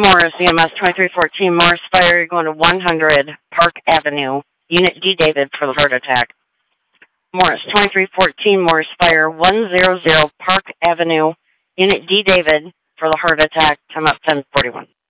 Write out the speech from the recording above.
Morris, EMS 2314 Morris Fire, you're going to 100 Park Avenue. Unit D David for the heart attack. Morris 2314 Morris Fire, 100 Park Avenue. Unit D David for the heart attack. Time up 1041.